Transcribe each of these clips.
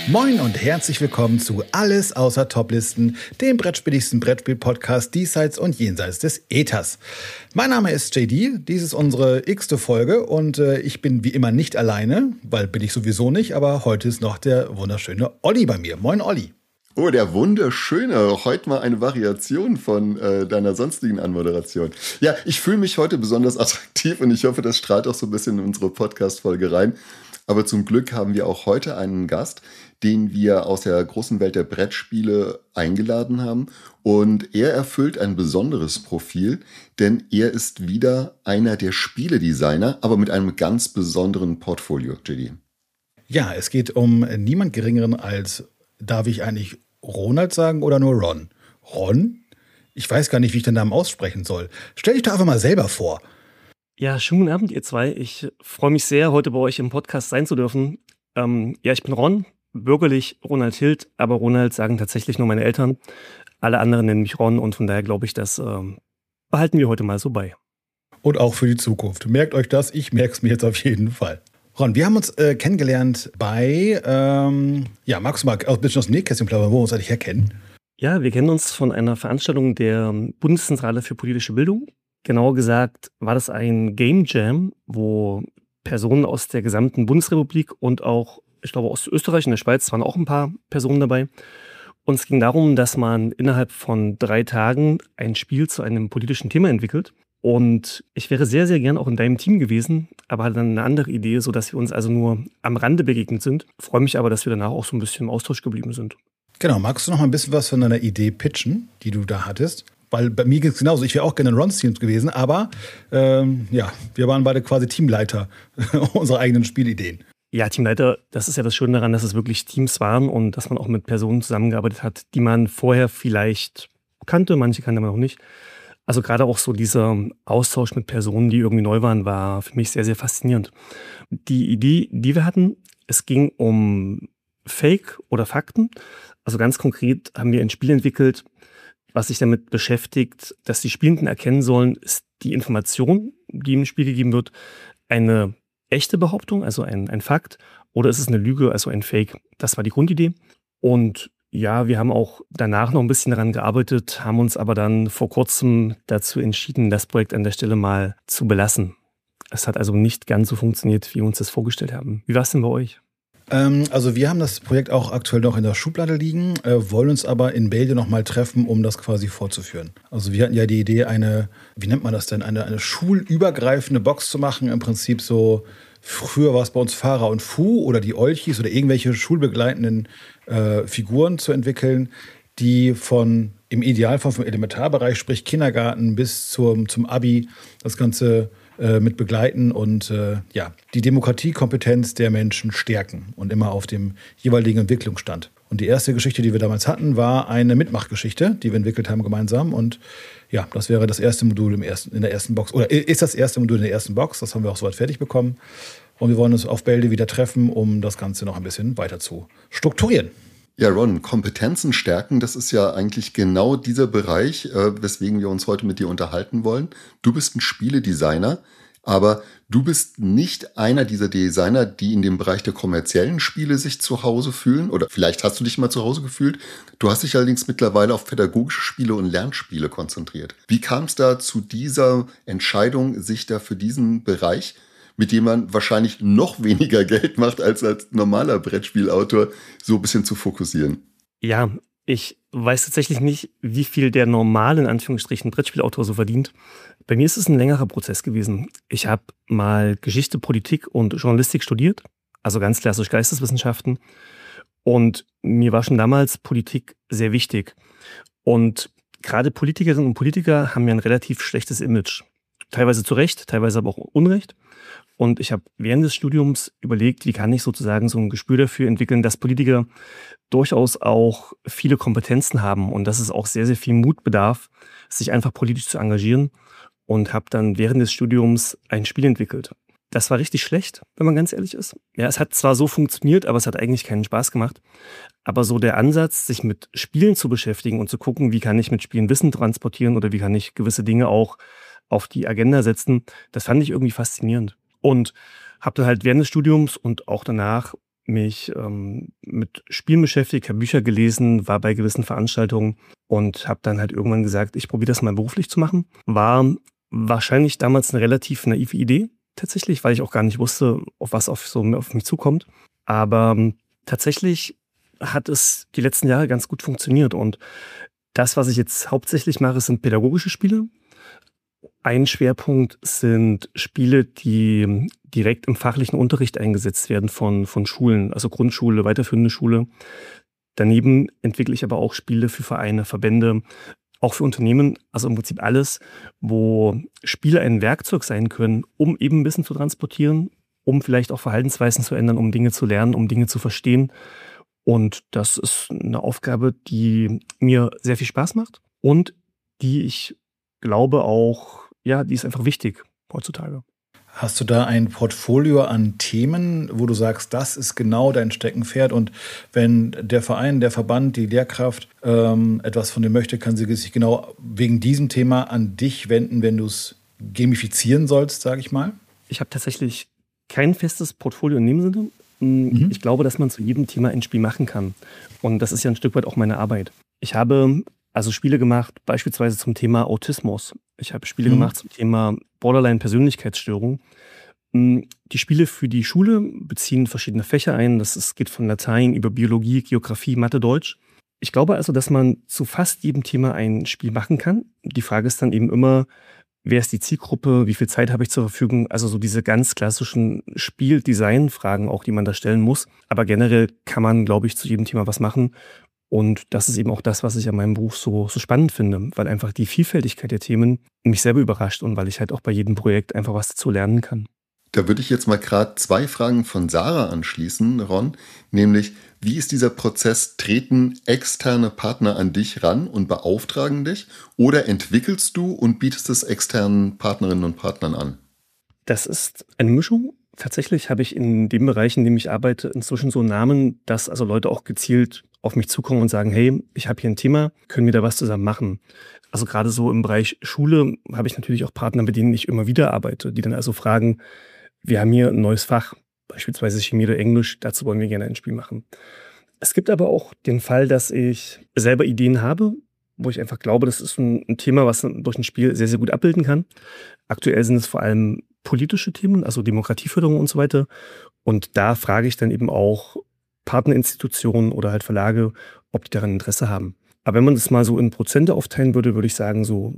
Moin und herzlich willkommen zu Alles außer Toplisten, dem brettspieligsten Brettspiel-Podcast diesseits und jenseits des Äthers. Mein Name ist JD, dies ist unsere x-te Folge und ich bin wie immer nicht alleine, weil bin ich sowieso nicht, aber heute ist noch der wunderschöne Olli bei mir. Moin Olli. Oh, der wunderschöne. Heute mal eine Variation von deiner sonstigen Anmoderation. Ja, ich fühle mich heute besonders attraktiv und ich hoffe, das strahlt auch so ein bisschen in unsere Podcast-Folge rein. Aber zum Glück haben wir auch heute einen Gast, den wir aus der großen Welt der Brettspiele eingeladen haben. Und er erfüllt ein besonderes Profil, denn er ist wieder einer der Spieledesigner, aber mit einem ganz besonderen Portfolio, JD. Ja, es geht um niemand Geringeren als, darf ich eigentlich Ronald sagen oder nur Ron? Ron? Ich weiß gar nicht, wie ich den Namen aussprechen soll. Stell dich doch einfach mal selber vor. Ja, schönen guten Abend, ihr zwei. Ich freue mich sehr, heute bei euch im Podcast sein zu dürfen. Ich bin Ron, bürgerlich Ronald Hild, aber Ronald sagen tatsächlich nur meine Eltern. Alle anderen nennen mich Ron und von daher glaube ich, das behalten wir heute mal so bei. Und auch für die Zukunft. Merkt euch das, ich merke es mir jetzt auf jeden Fall. Ron, wir haben uns kennengelernt bei, magst du mal ein bisschen aus dem Nähkästchen plaudern, wo wir uns eigentlich herkennen? Ja, wir kennen uns von einer Veranstaltung der Bundeszentrale für politische Bildung. Genauer gesagt war das ein Game Jam, wo Personen aus der gesamten Bundesrepublik und auch, ich glaube, aus Österreich und der Schweiz waren auch ein paar Personen dabei. Und es ging darum, dass man innerhalb von 3 Tagen ein Spiel zu einem politischen Thema entwickelt. Und ich wäre sehr, sehr gern auch in deinem Team gewesen, aber hatte dann eine andere Idee, sodass wir uns also nur am Rande begegnet sind. Freue mich aber, dass wir danach auch so ein bisschen im Austausch geblieben sind. Genau, magst du noch mal ein bisschen was von deiner Idee pitchen, die du da hattest? Weil bei mir geht es genauso. Ich wäre auch gerne in Rons Team gewesen, aber wir waren beide quasi Teamleiter unserer eigenen Spielideen. Ja, Teamleiter, das ist ja das Schöne daran, dass es wirklich Teams waren und dass man auch mit Personen zusammengearbeitet hat, die man vorher vielleicht kannte, manche kannte man auch nicht. Also gerade auch so dieser Austausch mit Personen, die irgendwie neu waren, war für mich sehr, sehr faszinierend. Die Idee, die wir hatten, es ging um Fake oder Fakten. Also ganz konkret haben wir ein Spiel entwickelt, was sich damit beschäftigt, dass die Spielenden erkennen sollen, ist die Information, die im Spiel gegeben wird, eine echte Behauptung, also ein Fakt, oder ist es eine Lüge, also ein Fake. Das war die Grundidee. Und ja, wir haben auch danach noch ein bisschen daran gearbeitet, haben uns aber dann vor kurzem dazu entschieden, das Projekt an der Stelle mal zu belassen. Es hat also nicht ganz so funktioniert, wie wir uns das vorgestellt haben. Wie war es denn bei euch? Also wir haben das Projekt auch aktuell noch in der Schublade liegen, wollen uns aber in Bälde noch mal treffen, um das quasi fortzuführen. Also wir hatten ja die Idee, wie nennt man das denn, eine schulübergreifende Box zu machen. Im Prinzip so, früher war es bei uns Fahrer und Fu oder die Olchis oder irgendwelche schulbegleitenden Figuren zu entwickeln, die im Idealfall vom Elementarbereich, sprich Kindergarten bis zum Abi, das Ganze mit begleiten und die Demokratiekompetenz der Menschen stärken und immer auf dem jeweiligen Entwicklungsstand. Und die erste Geschichte, die wir damals hatten, war eine Mitmachgeschichte, die wir entwickelt haben gemeinsam. Und ja, das wäre das erste Modul in der ersten Box. Oder ist das erste Modul in der ersten Box. Das haben wir auch soweit fertig bekommen. Und wir wollen uns auf Bälde wieder treffen, um das Ganze noch ein bisschen weiter zu strukturieren. Ja, Ron, Kompetenzen stärken, das ist ja eigentlich genau dieser Bereich, weswegen wir uns heute mit dir unterhalten wollen. Du bist ein Spieledesigner, aber du bist nicht einer dieser Designer, die in dem Bereich der kommerziellen Spiele sich zu Hause fühlen. Oder vielleicht hast du dich mal zu Hause gefühlt. Du hast dich allerdings mittlerweile auf pädagogische Spiele und Lernspiele konzentriert. Wie kam es da zu dieser Entscheidung, sich da für diesen Bereich, mit dem man wahrscheinlich noch weniger Geld macht als normaler Brettspielautor, so ein bisschen zu fokussieren? Ja, ich weiß tatsächlich nicht, wie viel der normale, in Anführungsstrichen, Brettspielautor so verdient. Bei mir ist es ein längerer Prozess gewesen. Ich habe mal Geschichte, Politik und Journalistik studiert, also ganz klassisch Geisteswissenschaften. Und mir war schon damals Politik sehr wichtig. Und gerade Politikerinnen und Politiker haben ja ein relativ schlechtes Image. Teilweise zu Recht, teilweise aber auch Unrecht. Und ich habe während des Studiums überlegt, wie kann ich sozusagen so ein Gespür dafür entwickeln, dass Politiker durchaus auch viele Kompetenzen haben und dass es auch sehr, sehr viel Mut bedarf, sich einfach politisch zu engagieren. Und habe dann während des Studiums ein Spiel entwickelt. Das war richtig schlecht, wenn man ganz ehrlich ist. Ja, es hat zwar so funktioniert, aber es hat eigentlich keinen Spaß gemacht. Aber so der Ansatz, sich mit Spielen zu beschäftigen und zu gucken, wie kann ich mit Spielen Wissen transportieren oder wie kann ich gewisse Dinge auch auf die Agenda setzen, das fand ich irgendwie faszinierend. Und habe dann halt während des Studiums und auch danach mich mit Spielen beschäftigt, habe Bücher gelesen, war bei gewissen Veranstaltungen und habe dann halt irgendwann gesagt, ich probiere das mal beruflich zu machen. War wahrscheinlich damals eine relativ naive Idee, tatsächlich, weil ich auch gar nicht wusste, auf was auf mich zukommt. Aber tatsächlich hat es die letzten Jahre ganz gut funktioniert. Und das, was ich jetzt hauptsächlich mache, sind pädagogische Spiele. Ein Schwerpunkt sind Spiele, die direkt im fachlichen Unterricht eingesetzt werden von Schulen, also Grundschule, weiterführende Schule. Daneben entwickle ich aber auch Spiele für Vereine, Verbände, auch für Unternehmen, also im Prinzip alles, wo Spiele ein Werkzeug sein können, um eben Wissen zu transportieren, um vielleicht auch Verhaltensweisen zu ändern, um Dinge zu lernen, um Dinge zu verstehen. Und das ist eine Aufgabe, die mir sehr viel Spaß macht und die ich glaube auch, ja, die ist einfach wichtig heutzutage. Hast du da ein Portfolio an Themen, wo du sagst, das ist genau dein Steckenpferd und wenn der Verein, der Verband, die Lehrkraft etwas von dir möchte, kann sie sich genau wegen diesem Thema an dich wenden, wenn du es gamifizieren sollst, sage ich mal? Ich habe tatsächlich kein festes Portfolio in dem Sinne. Ich glaube, dass man zu jedem Thema ein Spiel machen kann. Und das ist ja ein Stück weit auch meine Arbeit. Ich habe also Spiele gemacht, beispielsweise zum Thema Autismus. Ich habe Spiele gemacht zum Thema Borderline-Persönlichkeitsstörung. Die Spiele für die Schule beziehen verschiedene Fächer ein. Es geht von Latein über Biologie, Geografie, Mathe, Deutsch. Ich glaube also, dass man zu fast jedem Thema ein Spiel machen kann. Die Frage ist dann eben immer, wer ist die Zielgruppe, wie viel Zeit habe ich zur Verfügung? Also so diese ganz klassischen Spieldesign-Fragen auch, die man da stellen muss. Aber generell kann man, glaube ich, zu jedem Thema was machen. Und das ist eben auch das, was ich an meinem Beruf so spannend finde, weil einfach die Vielfältigkeit der Themen mich selber überrascht und weil ich halt auch bei jedem Projekt einfach was dazu lernen kann. Da würde ich jetzt mal gerade 2 Fragen von Sarah anschließen, Ron, nämlich, wie ist dieser Prozess? Treten externe Partner an dich ran und beauftragen dich oder entwickelst du und bietest es externen Partnerinnen und Partnern an? Das ist eine Mischung. Tatsächlich habe ich in dem Bereich, in dem ich arbeite, inzwischen so einen Namen, dass also Leute auch gezielt auf mich zukommen und sagen, hey, ich habe hier ein Thema, können wir da was zusammen machen? Also gerade so im Bereich Schule habe ich natürlich auch Partner, mit denen ich immer wieder arbeite, die dann also fragen, wir haben hier ein neues Fach, beispielsweise Chemie oder Englisch, dazu wollen wir gerne ein Spiel machen. Es gibt aber auch den Fall, dass ich selber Ideen habe, wo ich einfach glaube, das ist ein Thema, was durch ein Spiel sehr, sehr gut abbilden kann. Aktuell sind es vor allem politische Themen, also Demokratieförderung und so weiter. Und da frage ich dann eben auch Partnerinstitutionen oder halt Verlage, ob die daran Interesse haben. Aber wenn man das mal so in Prozente aufteilen würde, würde ich sagen, so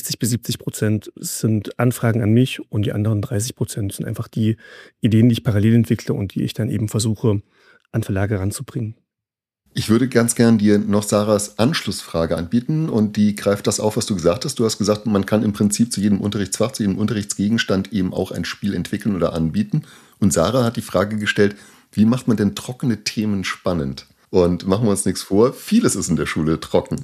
60-70% sind Anfragen an mich und die anderen 30% sind einfach die Ideen, die ich parallel entwickle und die ich dann eben versuche, an Verlage ranzubringen. Ich würde ganz gern dir noch Sarahs Anschlussfrage anbieten und die greift das auf, was du gesagt hast. Du hast gesagt, man kann im Prinzip zu jedem Unterrichtsfach, zu jedem Unterrichtsgegenstand eben auch ein Spiel entwickeln oder anbieten. Und Sarah hat die Frage gestellt, wie macht man denn trockene Themen spannend? Und machen wir uns nichts vor, vieles ist in der Schule trocken.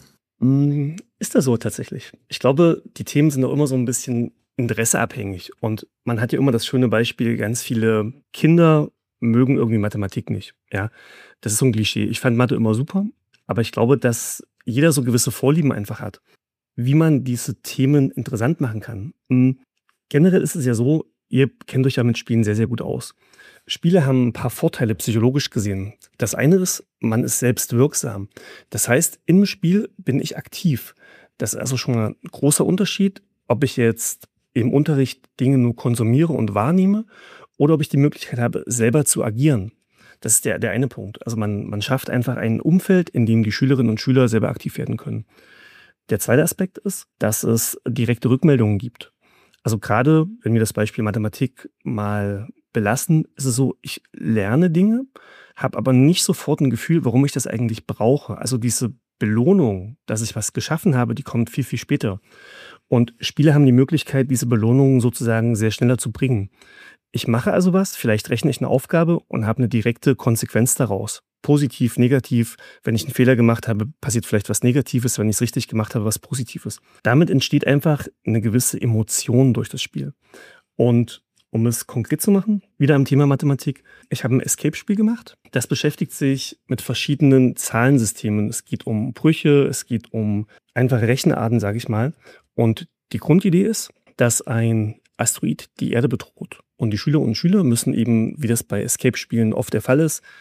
Ist das so tatsächlich? Ich glaube, die Themen sind auch immer so ein bisschen interesseabhängig. Und man hat ja immer das schöne Beispiel, ganz viele Kinder mögen irgendwie Mathematik nicht. Ja, das ist so ein Klischee. Ich fand Mathe immer super, aber ich glaube, dass jeder so gewisse Vorlieben einfach hat, wie man diese Themen interessant machen kann. Generell ist es ja so, ihr kennt euch ja mit Spielen sehr, sehr gut aus. Spiele haben ein paar Vorteile psychologisch gesehen. Das eine ist, man ist selbst wirksam. Das heißt, im Spiel bin ich aktiv. Das ist also schon ein großer Unterschied, ob ich jetzt im Unterricht Dinge nur konsumiere und wahrnehme oder ob ich die Möglichkeit habe, selber zu agieren. Das ist der eine Punkt. Also man schafft einfach ein Umfeld, in dem die Schülerinnen und Schüler selber aktiv werden können. Der zweite Aspekt ist, dass es direkte Rückmeldungen gibt. Also gerade, wenn wir das Beispiel Mathematik mal belassen, ist es so, ich lerne Dinge, habe aber nicht sofort ein Gefühl, warum ich das eigentlich brauche. Also diese Belohnung, dass ich was geschaffen habe, die kommt viel, viel später. Und Spiele haben die Möglichkeit, diese Belohnungen sozusagen sehr schneller zu bringen. Ich mache also was, vielleicht rechne ich eine Aufgabe und habe eine direkte Konsequenz daraus. Positiv, negativ. Wenn ich einen Fehler gemacht habe, passiert vielleicht was Negatives. Wenn ich es richtig gemacht habe, was Positives. Damit entsteht einfach eine gewisse Emotion durch das Spiel. Und um es konkret zu machen, wieder am Thema Mathematik. Ich habe ein Escape-Spiel gemacht. Das beschäftigt sich mit verschiedenen Zahlensystemen. Es geht um Brüche, es geht um einfache Rechenarten, sage ich mal. Und die Grundidee ist, dass ein Asteroid die Erde bedroht. Und die Schülerinnen und Schüler müssen eben, wie das bei Escape-Spielen oft der Fall ist,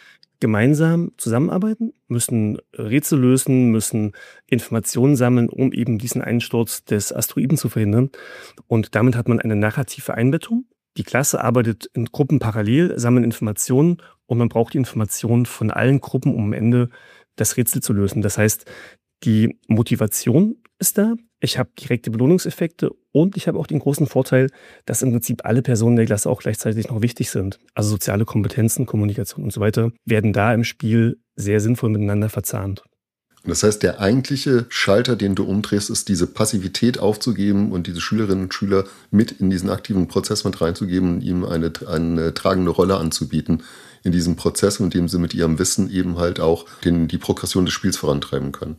gemeinsam zusammenarbeiten, müssen Rätsel lösen, müssen Informationen sammeln, um eben diesen Einsturz des Asteroiden zu verhindern. Und damit hat man eine narrative Einbettung. Die Klasse arbeitet in Gruppen parallel, sammelt Informationen und man braucht die Informationen von allen Gruppen, um am Ende das Rätsel zu lösen. Das heißt, die Motivation ist da, ich habe direkte Belohnungseffekte und ich habe auch den großen Vorteil, dass im Prinzip alle Personen der Klasse auch gleichzeitig noch wichtig sind. Also soziale Kompetenzen, Kommunikation und so weiter werden da im Spiel sehr sinnvoll miteinander verzahnt. Das heißt, der eigentliche Schalter, den du umdrehst, ist diese Passivität aufzugeben und diese Schülerinnen und Schüler mit in diesen aktiven Prozess mit reinzugeben und ihm eine tragende Rolle anzubieten in diesem Prozess, indem sie mit ihrem Wissen eben halt auch die Progression des Spiels vorantreiben können.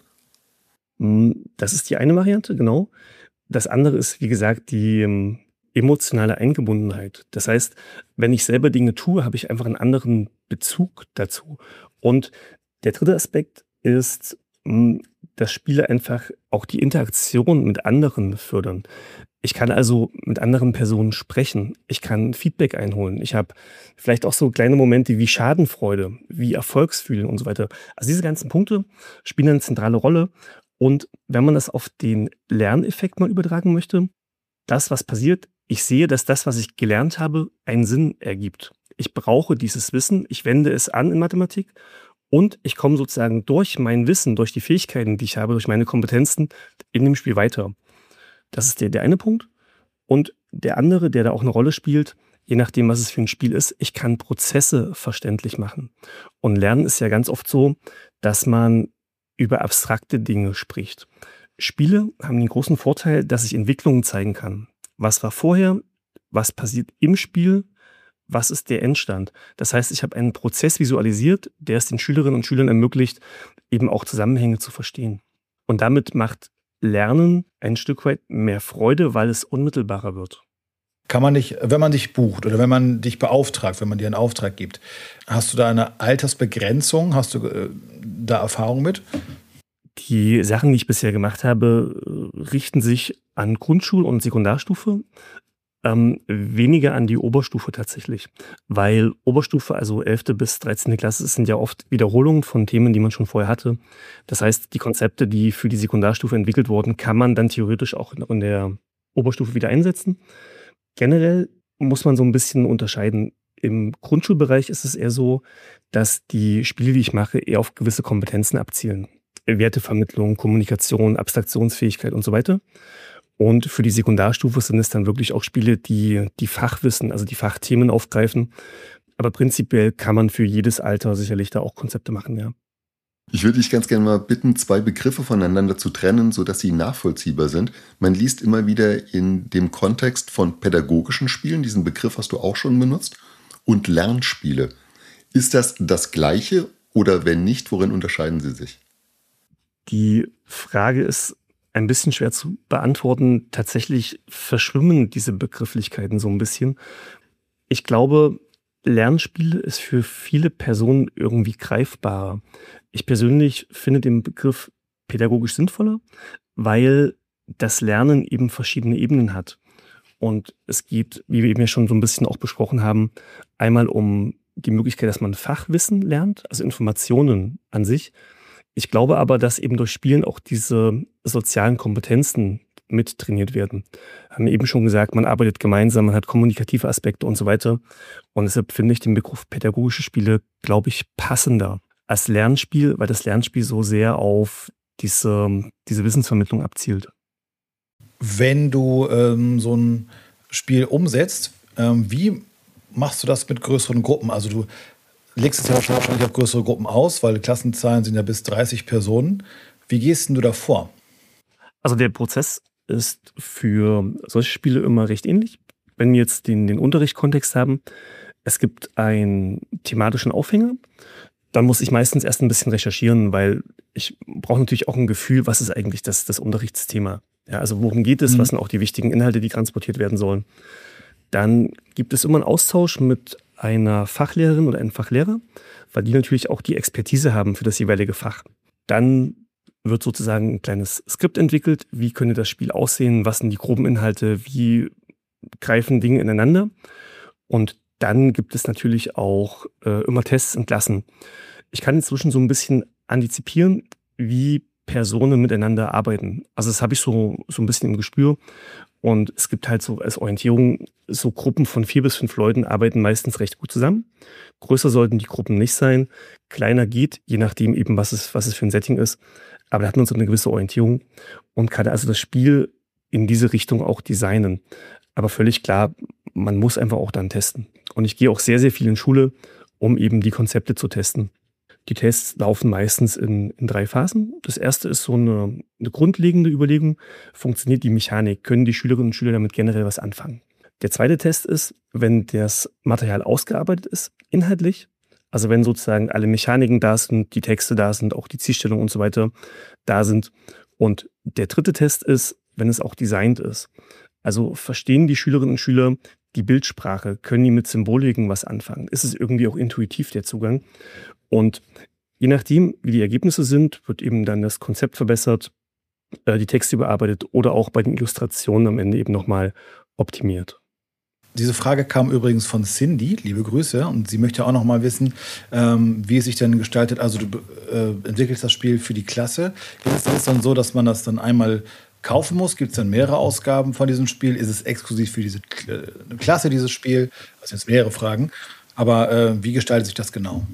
Das ist die eine Variante, genau. Das andere ist, wie gesagt, die emotionale Eingebundenheit. Das heißt, wenn ich selber Dinge tue, habe ich einfach einen anderen Bezug dazu. Und der dritte Aspekt ist, dass Spiele einfach auch die Interaktion mit anderen fördern. Ich kann also mit anderen Personen sprechen. Ich kann Feedback einholen. Ich habe vielleicht auch so kleine Momente wie Schadenfreude, wie Erfolgsfühlen und so weiter. Also diese ganzen Punkte spielen eine zentrale Rolle. Und wenn man das auf den Lerneffekt mal übertragen möchte, das, was passiert, ich sehe, dass das, was ich gelernt habe, einen Sinn ergibt. Ich brauche dieses Wissen, ich wende es an in Mathematik und ich komme sozusagen durch mein Wissen, durch die Fähigkeiten, die ich habe, durch meine Kompetenzen in dem Spiel weiter. Das ist der eine Punkt. Und der andere, der da auch eine Rolle spielt, je nachdem, was es für ein Spiel ist, ich kann Prozesse verständlich machen. Und Lernen ist ja ganz oft so, dass man über abstrakte Dinge spricht. Spiele haben den großen Vorteil, dass ich Entwicklungen zeigen kann. Was war vorher? Was passiert im Spiel? Was ist der Endstand? Das heißt, ich habe einen Prozess visualisiert, der es den Schülerinnen und Schülern ermöglicht, eben auch Zusammenhänge zu verstehen. Und damit macht Lernen ein Stück weit mehr Freude, weil es unmittelbarer wird. Kann man nicht, wenn man dich bucht oder wenn man dich beauftragt, wenn man dir einen Auftrag gibt, hast du da eine Altersbegrenzung? Hast du da Erfahrung mit? Die Sachen, die ich bisher gemacht habe, richten sich an Grundschul- und Sekundarstufe, weniger an die Oberstufe tatsächlich. Weil Oberstufe, also 11. bis 13. Klasse, sind ja oft Wiederholungen von Themen, die man schon vorher hatte. Das heißt, die Konzepte, die für die Sekundarstufe entwickelt wurden, kann man dann theoretisch auch in der Oberstufe wieder einsetzen. Generell muss man so ein bisschen unterscheiden. Im Grundschulbereich ist es eher so, dass die Spiele, die ich mache, eher auf gewisse Kompetenzen abzielen. Wertevermittlung, Kommunikation, Abstraktionsfähigkeit und so weiter. Und für die Sekundarstufe sind es dann wirklich auch Spiele, die Fachwissen, also die Fachthemen aufgreifen. Aber prinzipiell kann man für jedes Alter sicherlich da auch Konzepte machen, ja. Ich würde dich ganz gerne mal bitten, zwei Begriffe voneinander zu trennen, sodass sie nachvollziehbar sind. Man liest immer wieder in dem Kontext von pädagogischen Spielen, diesen Begriff hast du auch schon benutzt, und Lernspiele. Ist das Gleiche oder wenn nicht, worin unterscheiden sie sich? Die Frage ist ein bisschen schwer zu beantworten. Tatsächlich verschwimmen diese Begrifflichkeiten so ein bisschen. Ich glaube, Lernspiele ist für viele Personen irgendwie greifbarer. Ich persönlich finde den Begriff pädagogisch sinnvoller, weil das Lernen eben verschiedene Ebenen hat. Und es geht, wie wir eben ja schon so ein bisschen auch besprochen haben, einmal um die Möglichkeit, dass man Fachwissen lernt, also Informationen an sich. Ich glaube aber, dass eben durch Spielen auch diese sozialen Kompetenzen mit trainiert werden. Wir haben eben schon gesagt, man arbeitet gemeinsam, man hat kommunikative Aspekte und so weiter. Und deshalb finde ich den Begriff pädagogische Spiele, glaube ich, passender als Lernspiel, weil das Lernspiel so sehr auf diese Wissensvermittlung abzielt. Wenn du so ein Spiel umsetzt, wie machst du das mit größeren Gruppen? Also du legst es ja wahrscheinlich auf größere Gruppen aus, weil Klassenzahlen sind ja bis 30 Personen. Wie gehst denn du da vor? Also der Prozess ist für solche Spiele immer recht ähnlich. Wenn wir jetzt den Unterrichtskontext haben, es gibt einen thematischen Aufhänger, dann muss ich meistens erst ein bisschen recherchieren, weil ich brauche natürlich auch ein Gefühl, was ist eigentlich das Unterrichtsthema. Ja, also worum geht es, was sind auch die wichtigen Inhalte, die transportiert werden sollen. Dann gibt es immer einen Austausch mit einer Fachlehrerin oder einem Fachlehrer, weil die natürlich auch die Expertise haben für das jeweilige Fach. Dann wird sozusagen ein kleines Skript entwickelt. Wie könnte das Spiel aussehen? Was sind die groben Inhalte? Wie greifen Dinge ineinander? Und dann gibt es natürlich auch immer Tests in Klassen. Ich kann inzwischen so ein bisschen antizipieren, wie Personen miteinander arbeiten. Also das habe ich so ein bisschen im Gespür. Und es gibt halt so als Orientierung so Gruppen von 4 bis 5 Leuten arbeiten meistens recht gut zusammen. Größer sollten die Gruppen nicht sein. Kleiner geht, je nachdem eben, was es für ein Setting ist. Aber da hat man so eine gewisse Orientierung und kann also das Spiel in diese Richtung auch designen. Aber völlig klar, man muss einfach auch dann testen. Und ich gehe auch sehr, sehr viel in Schule, um eben die Konzepte zu testen. Die Tests laufen meistens in 3 Phasen. Das erste ist so eine grundlegende Überlegung. Funktioniert die Mechanik? Können die Schülerinnen und Schüler damit generell was anfangen? Der zweite Test ist, wenn das Material ausgearbeitet ist, inhaltlich. Also wenn sozusagen alle Mechaniken da sind, die Texte da sind, auch die Zielstellung und so weiter da sind. Und der dritte Test ist, wenn es auch designt ist. Also verstehen die Schülerinnen und Schüler die Bildsprache? Können die mit Symboliken was anfangen? Ist es irgendwie auch intuitiv, der Zugang? Und je nachdem, wie die Ergebnisse sind, wird eben dann das Konzept verbessert, die Texte überarbeitet oder auch bei den Illustrationen am Ende eben nochmal optimiert. Diese Frage kam übrigens von Cindy, liebe Grüße, und sie möchte auch noch mal wissen, wie es sich denn gestaltet. Also du entwickelst das Spiel für die Klasse. Ist es dann so, dass man das dann einmal kaufen muss? Gibt es dann mehrere Ausgaben von diesem Spiel? Ist es exklusiv für diese Klasse, dieses Spiel? Das sind jetzt mehrere Fragen. Aber wie gestaltet sich das genau?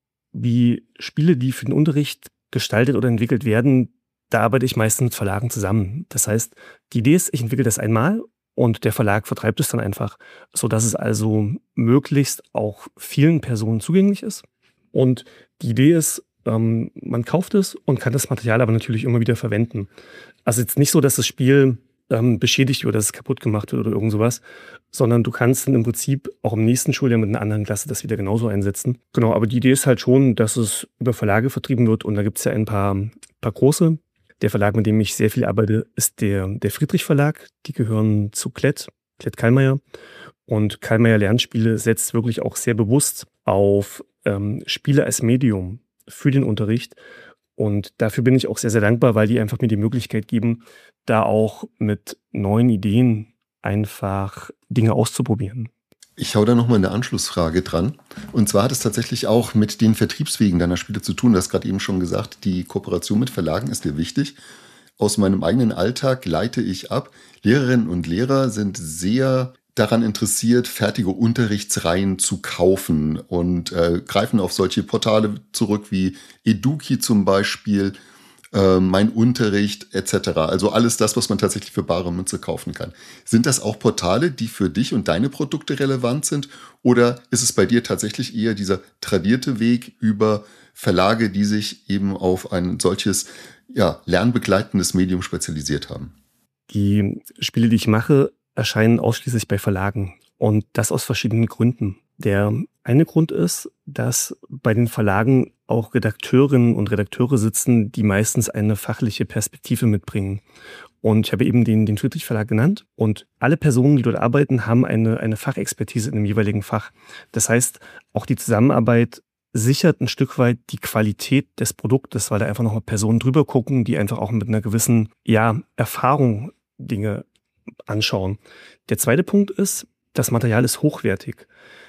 Die Spiele, die für den Unterricht gestaltet oder entwickelt werden, da arbeite ich meistens mit Verlagen zusammen. Das heißt, die Idee ist, ich entwickle das einmal und der Verlag vertreibt es dann einfach, sodass es also möglichst auch vielen Personen zugänglich ist. Und die Idee ist, man kauft es und kann das Material aber natürlich immer wieder verwenden. Also jetzt nicht so, dass das Spiel beschädigt wird, dass es kaputt gemacht wird oder irgend sowas, sondern du kannst dann im Prinzip auch im nächsten Schuljahr mit einer anderen Klasse das wieder genauso einsetzen. Genau, aber die Idee ist halt schon, dass es über Verlage vertrieben wird und da gibt es ja ein paar große. Der Verlag, mit dem ich sehr viel arbeite, ist der Friedrich Verlag. Die gehören zu Klett Kallmeier. Und Kallmeier Lernspiele setzt wirklich auch sehr bewusst auf Spiele als Medium für den Unterricht. Und dafür bin ich auch sehr, sehr dankbar, weil die einfach mir die Möglichkeit geben, da auch mit neuen Ideen einfach Dinge auszuprobieren. Ich hau da nochmal eine Anschlussfrage dran. Und zwar hat es tatsächlich auch mit den Vertriebswegen deiner Spiele zu tun. Du hast gerade eben schon gesagt, die Kooperation mit Verlagen ist dir wichtig. Aus meinem eigenen Alltag leite ich ab. Lehrerinnen und Lehrer sind sehr daran interessiert, fertige Unterrichtsreihen zu kaufen und greifen auf solche Portale zurück wie Eduki zum Beispiel, Mein Unterricht etc. Also alles das, was man tatsächlich für bare Münze kaufen kann. Sind das auch Portale, die für dich und deine Produkte relevant sind? Oder ist es bei dir tatsächlich eher dieser tradierte Weg über Verlage, die sich eben auf ein solches lernbegleitendes Medium spezialisiert haben? Die Spiele, die ich mache, erscheinen ausschließlich bei Verlagen. Und das aus verschiedenen Gründen. Der eine Grund ist, dass bei den Verlagen auch Redakteurinnen und Redakteure sitzen, die meistens eine fachliche Perspektive mitbringen. Und ich habe eben den Friedrich Verlag genannt. Und alle Personen, die dort arbeiten, haben eine Fachexpertise in dem jeweiligen Fach. Das heißt, auch die Zusammenarbeit sichert ein Stück weit die Qualität des Produktes, weil da einfach nochmal Personen drüber gucken, die einfach auch mit einer gewissen Erfahrung Dinge anschauen. Der zweite Punkt ist, das Material ist hochwertig.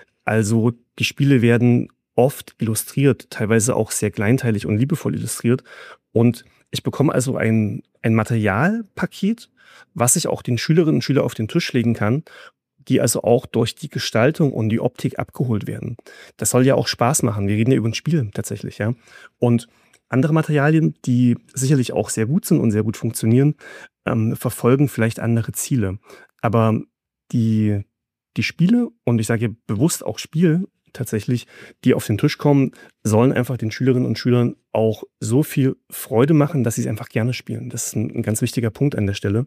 Also die Spiele werden oft illustriert, teilweise auch sehr kleinteilig und liebevoll illustriert. Und ich bekomme also ein Materialpaket, was ich auch den Schülerinnen und Schülern auf den Tisch legen kann, die also auch durch die Gestaltung und die Optik abgeholt werden. Das soll ja auch Spaß machen. Wir reden ja über ein Spiel tatsächlich, ja. Und andere Materialien, die sicherlich auch sehr gut sind und sehr gut funktionieren, verfolgen vielleicht andere Ziele. Aber die Spiele, und ich sage bewusst auch Spiel tatsächlich, die auf den Tisch kommen, sollen einfach den Schülerinnen und Schülern auch so viel Freude machen, dass sie es einfach gerne spielen. Das ist ein ganz wichtiger Punkt an der Stelle.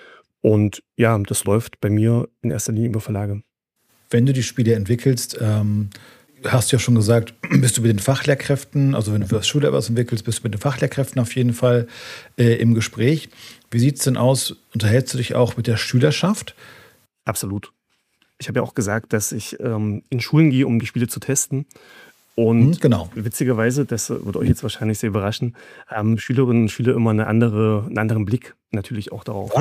Und ja, das läuft bei mir in erster Linie über Verlage. Wenn du die Spiele entwickelst, hast du ja schon gesagt, bist du mit den Fachlehrkräften, also wenn du für das Schuljahr was entwickelst, bist du mit den Fachlehrkräften auf jeden Fall im Gespräch. Wie sieht es denn aus? Unterhältst du dich auch mit der Schülerschaft? Absolut. Ich habe ja auch gesagt, dass ich in Schulen gehe, um die Spiele zu testen. Und genau. Witzigerweise, das wird euch jetzt wahrscheinlich sehr überraschen, haben Schülerinnen und Schüler immer einen anderen Blick natürlich auch darauf.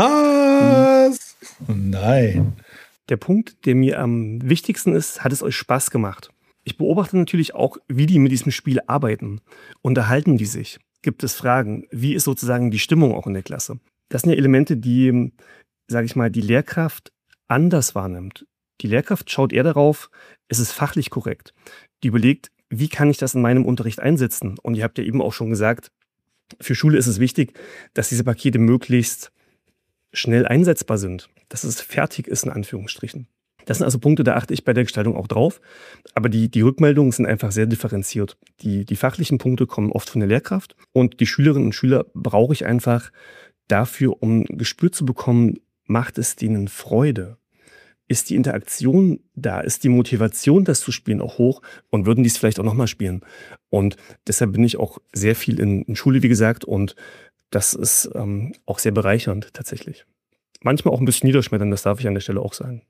Was? Nein. Der Punkt, der mir am wichtigsten ist, hat es euch Spaß gemacht? Ich beobachte natürlich auch, wie die mit diesem Spiel arbeiten. Unterhalten die sich? Gibt es Fragen? Wie ist sozusagen die Stimmung auch in der Klasse? Das sind ja Elemente, die, sage ich mal, die Lehrkraft anders wahrnimmt. Die Lehrkraft schaut eher darauf, ist es fachlich korrekt? Die überlegt, wie kann ich das in meinem Unterricht einsetzen? Und ihr habt ja eben auch schon gesagt, für Schule ist es wichtig, dass diese Pakete möglichst schnell einsetzbar sind, dass es fertig ist, in Anführungsstrichen. Das sind also Punkte, da achte ich bei der Gestaltung auch drauf. Aber die Rückmeldungen sind einfach sehr differenziert. Die fachlichen Punkte kommen oft von der Lehrkraft und die Schülerinnen und Schüler brauche ich einfach dafür, um ein Gespür zu bekommen, macht es denen Freude? Ist die Interaktion da? Ist die Motivation, das zu spielen, auch hoch? Und würden die es vielleicht auch nochmal spielen? Und deshalb bin ich auch sehr viel in Schule, wie gesagt, und das ist auch sehr bereichernd tatsächlich. Manchmal auch ein bisschen niederschmetternd, das darf ich an der Stelle auch sagen.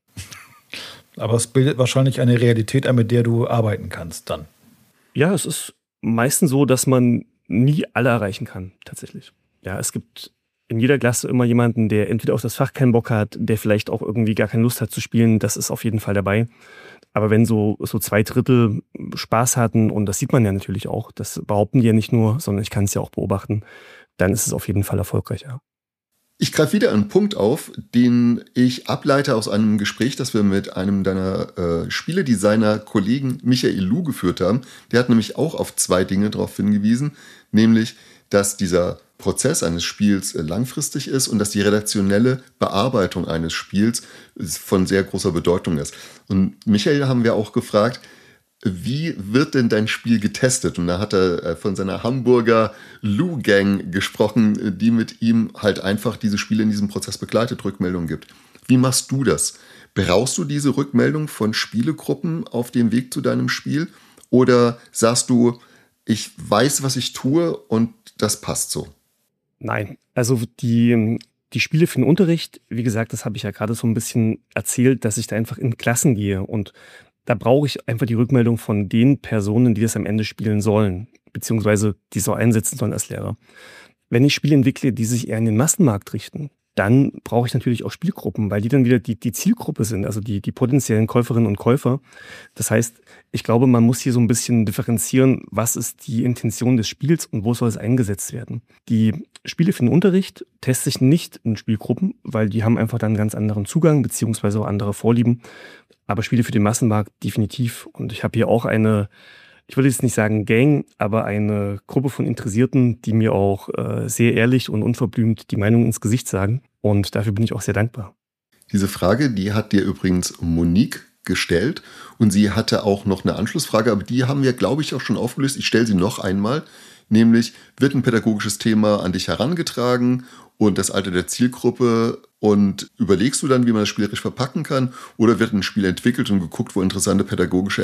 Aber es bildet wahrscheinlich eine Realität an, mit der du arbeiten kannst dann. Ja, es ist meistens so, dass man nie alle erreichen kann, tatsächlich. Ja, es gibt in jeder Klasse immer jemanden, der entweder auf das Fach keinen Bock hat, der vielleicht auch irgendwie gar keine Lust hat zu spielen. Das ist auf jeden Fall dabei. Aber wenn so 2/3 Spaß hatten, und das sieht man ja natürlich auch, das behaupten die ja nicht nur, sondern ich kann es ja auch beobachten, dann ist es auf jeden Fall erfolgreich, ja. Ich greife wieder einen Punkt auf, den ich ableite aus einem Gespräch, das wir mit einem deiner Spieledesigner-Kollegen Michael Lu geführt haben. Der hat nämlich auch auf 2 Dinge darauf hingewiesen, nämlich, dass dieser Prozess eines Spiels langfristig ist und dass die redaktionelle Bearbeitung eines Spiels von sehr großer Bedeutung ist. Und Michael haben wir auch gefragt, wie wird denn dein Spiel getestet? Und da hat er von seiner Hamburger Lu-Gang gesprochen, die mit ihm halt einfach diese Spiele in diesem Prozess begleitet, Rückmeldungen gibt. Wie machst du das? Brauchst du diese Rückmeldung von Spielegruppen auf dem Weg zu deinem Spiel? Oder sagst du, ich weiß, was ich tue und das passt so? Nein, also die Spiele für den Unterricht, wie gesagt, das habe ich ja gerade so ein bisschen erzählt, dass ich da einfach in Klassen gehe und da brauche ich einfach die Rückmeldung von den Personen, die das am Ende spielen sollen, beziehungsweise die es auch einsetzen sollen als Lehrer. Wenn ich Spiele entwickle, die sich eher in den Massenmarkt richten, dann brauche ich natürlich auch Spielgruppen, weil die dann wieder die Zielgruppe sind, also die potenziellen Käuferinnen und Käufer. Das heißt, ich glaube, man muss hier so ein bisschen differenzieren, was ist die Intention des Spiels und wo soll es eingesetzt werden. Die Spiele für den Unterricht teste ich nicht in Spielgruppen, weil die haben einfach dann einen ganz anderen Zugang, beziehungsweise auch andere Vorlieben. Aber Spiele für den Massenmarkt definitiv. Und ich habe hier auch ich würde jetzt nicht sagen Gang, aber eine Gruppe von Interessierten, die mir auch sehr ehrlich und unverblümt die Meinung ins Gesicht sagen. Und dafür bin ich auch sehr dankbar. Diese Frage, die hat dir übrigens Monique gestellt. Und sie hatte auch noch eine Anschlussfrage, aber die haben wir, glaube ich, auch schon aufgelöst. Ich stelle sie noch einmal. Nämlich, wird ein pädagogisches Thema an dich herangetragen und das Alter der Zielgruppe und überlegst du dann, wie man das spielerisch verpacken kann, oder wird ein Spiel entwickelt und geguckt, wo interessante pädagogische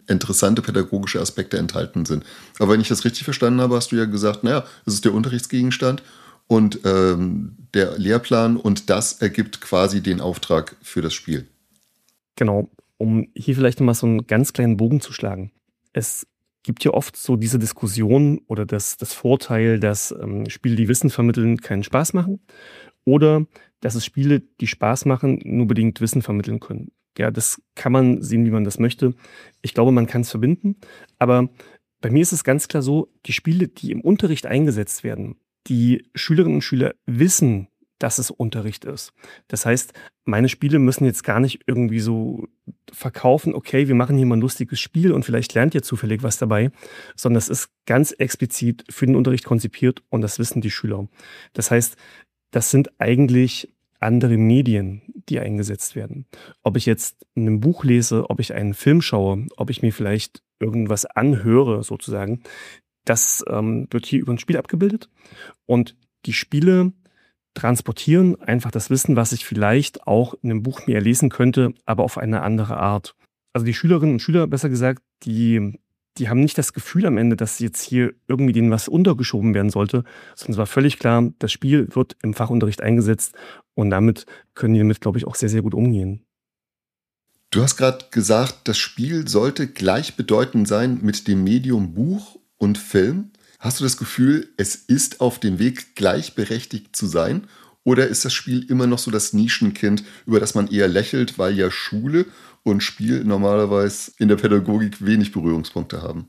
Aspekte enthalten sind. Aber wenn ich das richtig verstanden habe, hast du ja gesagt, naja, das ist der Unterrichtsgegenstand und der Lehrplan und das ergibt quasi den Auftrag für das Spiel. Genau, um hier vielleicht nochmal so einen ganz kleinen Bogen zu schlagen. Es gibt ja oft so diese Diskussion oder das Vorteil, dass Spiele, die Wissen vermitteln, keinen Spaß machen. Oder dass es Spiele, die Spaß machen, nur bedingt Wissen vermitteln können. Ja, das kann man sehen, wie man das möchte. Ich glaube, man kann es verbinden. Aber bei mir ist es ganz klar so, die Spiele, die im Unterricht eingesetzt werden, die Schülerinnen und Schüler wissen, dass es Unterricht ist. Das heißt, meine Spiele müssen jetzt gar nicht irgendwie so verkaufen, okay, wir machen hier mal ein lustiges Spiel und vielleicht lernt ihr zufällig was dabei, sondern es ist ganz explizit für den Unterricht konzipiert und das wissen die Schüler. Das heißt, das sind eigentlich andere Medien, die eingesetzt werden. Ob ich jetzt ein Buch lese, ob ich einen Film schaue, ob ich mir vielleicht irgendwas anhöre sozusagen, das wird hier über ein Spiel abgebildet und die Spiele transportieren einfach das Wissen, was ich vielleicht auch in einem Buch mir erlesen könnte, aber auf eine andere Art. Also die Schülerinnen und Schüler, besser gesagt, die haben nicht das Gefühl am Ende, dass jetzt hier irgendwie denen was untergeschoben werden sollte, sondern es war völlig klar, das Spiel wird im Fachunterricht eingesetzt und damit können die damit, glaube ich, auch sehr, sehr gut umgehen. Du hast gerade gesagt, das Spiel sollte gleichbedeutend sein mit dem Medium Buch und Film. Hast du das Gefühl, es ist auf dem Weg, gleichberechtigt zu sein? Oder ist das Spiel immer noch so das Nischenkind, über das man eher lächelt, weil ja Schule und Spiel normalerweise in der Pädagogik wenig Berührungspunkte haben?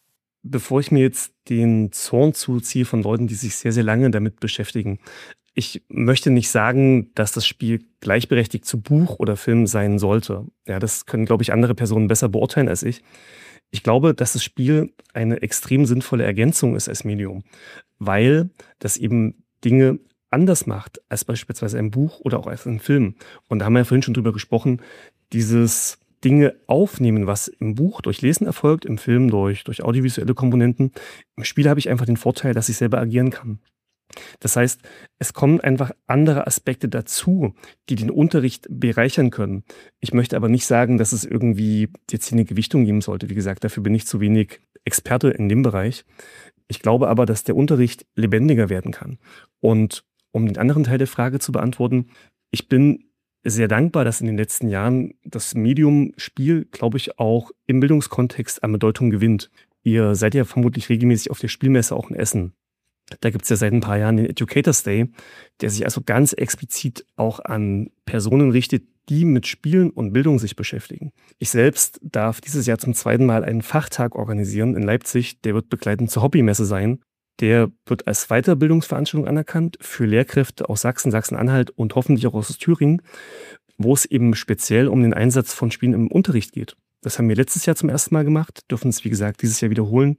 Bevor ich mir jetzt den Zorn zuziehe von Leuten, die sich sehr, sehr lange damit beschäftigen, ich möchte nicht sagen, dass das Spiel gleichberechtigt zu Buch oder Film sein sollte. Ja, das können, glaube ich, andere Personen besser beurteilen als ich. Ich glaube, dass das Spiel eine extrem sinnvolle Ergänzung ist als Medium, weil das eben Dinge anders macht als beispielsweise ein Buch oder auch als ein Film. Und da haben wir ja vorhin schon drüber gesprochen, dieses Dinge aufnehmen, was im Buch durch Lesen erfolgt, im Film durch audiovisuelle Komponenten. Im Spiel habe ich einfach den Vorteil, dass ich selber agieren kann. Das heißt, es kommen einfach andere Aspekte dazu, die den Unterricht bereichern können. Ich möchte aber nicht sagen, dass es irgendwie jetzt hier eine Gewichtung geben sollte. Wie gesagt, dafür bin ich zu wenig Experte in dem Bereich. Ich glaube aber, dass der Unterricht lebendiger werden kann. Und um den anderen Teil der Frage zu beantworten, ich bin sehr dankbar, dass in den letzten Jahren das Medium Spiel, glaube ich, auch im Bildungskontext an Bedeutung gewinnt. Ihr seid ja vermutlich regelmäßig auf der Spielmesse auch in Essen. Da gibt es ja seit ein paar Jahren den Educators Day, der sich also ganz explizit auch an Personen richtet, die mit Spielen und Bildung sich beschäftigen. Ich selbst darf dieses Jahr zum 2. Mal einen Fachtag organisieren in Leipzig. Der wird begleitend zur Hobbymesse sein. Der wird als Weiterbildungsveranstaltung anerkannt für Lehrkräfte aus Sachsen, Sachsen-Anhalt und hoffentlich auch aus Thüringen, wo es eben speziell um den Einsatz von Spielen im Unterricht geht. Das haben wir letztes Jahr zum ersten Mal gemacht, dürfen es, wie gesagt, dieses Jahr wiederholen.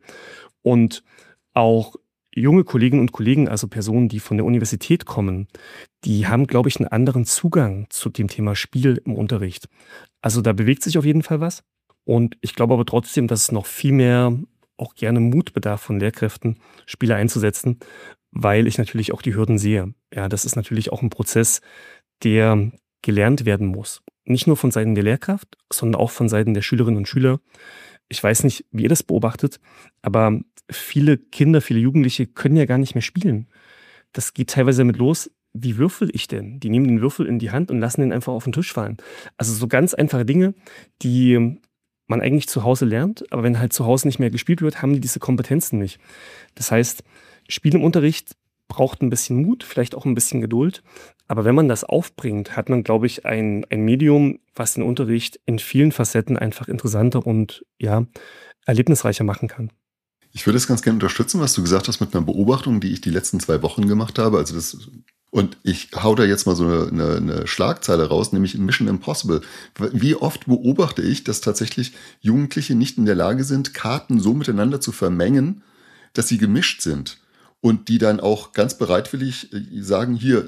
Und auch junge Kolleginnen und Kollegen, also Personen, die von der Universität kommen, die haben, glaube ich, einen anderen Zugang zu dem Thema Spiel im Unterricht. Also da bewegt sich auf jeden Fall was. Und ich glaube aber trotzdem, dass es noch viel mehr auch gerne Mut bedarf von Lehrkräften, Spiele einzusetzen, weil ich natürlich auch die Hürden sehe. Ja, das ist natürlich auch ein Prozess, der gelernt werden muss. Nicht nur von Seiten der Lehrkraft, sondern auch von Seiten der Schülerinnen und Schüler. Ich weiß nicht, wie ihr das beobachtet, aber viele Kinder, viele Jugendliche können ja gar nicht mehr spielen. Das geht teilweise damit los, wie würfel ich denn? Die nehmen den Würfel in die Hand und lassen den einfach auf den Tisch fallen. Also so ganz einfache Dinge, die man eigentlich zu Hause lernt, aber wenn halt zu Hause nicht mehr gespielt wird, haben die diese Kompetenzen nicht. Das heißt, Spiel im Unterricht braucht ein bisschen Mut, vielleicht auch ein bisschen Geduld. Aber wenn man das aufbringt, hat man, glaube ich, ein Medium, was den Unterricht in vielen Facetten einfach interessanter und ja, erlebnisreicher machen kann. Ich würde es ganz gerne unterstützen, was du gesagt hast mit einer Beobachtung, die ich die letzten 2 Wochen gemacht habe. Und ich hau da jetzt mal so eine Schlagzeile raus, nämlich Mission Impossible. Wie oft beobachte ich, dass tatsächlich Jugendliche nicht in der Lage sind, Karten so miteinander zu vermengen, dass sie gemischt sind. Und die dann auch ganz bereitwillig sagen, hier,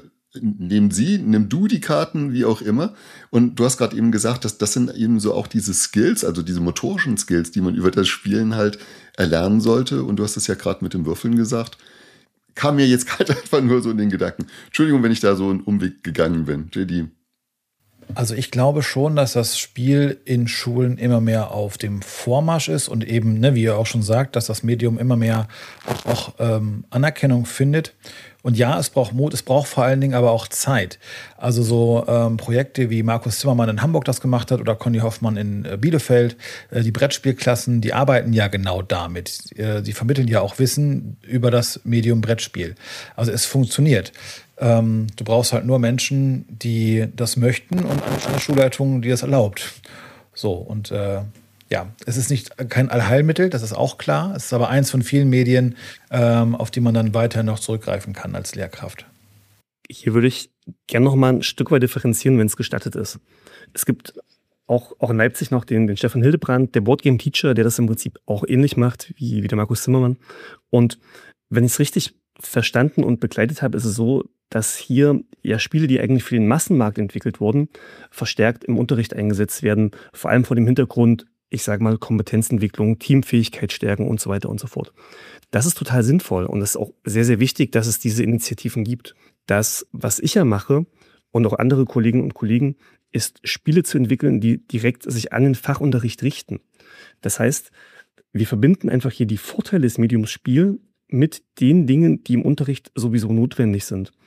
nimm du die Karten, wie auch immer. Und du hast gerade eben gesagt, dass das sind eben so auch diese Skills, also diese motorischen Skills, die man über das Spielen halt erlernen sollte. Und du hast es ja gerade mit dem Würfeln gesagt. Kam mir jetzt gerade einfach nur so in den Gedanken. Entschuldigung, wenn ich da so einen Umweg gegangen bin. JD. Also ich glaube schon, dass das Spiel in Schulen immer mehr auf dem Vormarsch ist und eben, ne, wie ihr auch schon sagt, dass das Medium immer mehr auch Anerkennung findet. Und ja, es braucht Mut, es braucht vor allen Dingen aber auch Zeit. Also so Projekte wie Markus Zimmermann in Hamburg das gemacht hat oder Conny Hoffmann in Bielefeld, die Brettspielklassen, die arbeiten ja genau damit. Die vermitteln ja auch Wissen über das Medium Brettspiel. Also es funktioniert. Du brauchst halt nur Menschen, die das möchten und eine Schulleitung, die das erlaubt. So, und ja, es ist kein Allheilmittel, das ist auch klar. Es ist aber eins von vielen Medien, auf die man dann weiterhin noch zurückgreifen kann als Lehrkraft. Hier würde ich gerne noch mal ein Stück weit differenzieren, wenn es gestattet ist. Es gibt auch in Leipzig noch den Stefan Hildebrand, der Boardgame Teacher, der das im Prinzip auch ähnlich macht wie der Markus Zimmermann. Und wenn ich es richtig verstanden und begleitet habe, ist es so, dass hier ja Spiele, die eigentlich für den Massenmarkt entwickelt wurden, verstärkt im Unterricht eingesetzt werden, vor allem vor dem Hintergrund, ich sage mal, Kompetenzentwicklung, Teamfähigkeit stärken und so weiter und so fort. Das ist total sinnvoll und es ist auch sehr, sehr wichtig, dass es diese Initiativen gibt. Das, was ich ja mache und auch andere Kolleginnen und Kollegen, ist Spiele zu entwickeln, die direkt sich an den Fachunterricht richten. Das heißt, wir verbinden einfach hier die Vorteile des Mediums Spiel mit den Dingen, die im Unterricht sowieso notwendig sind.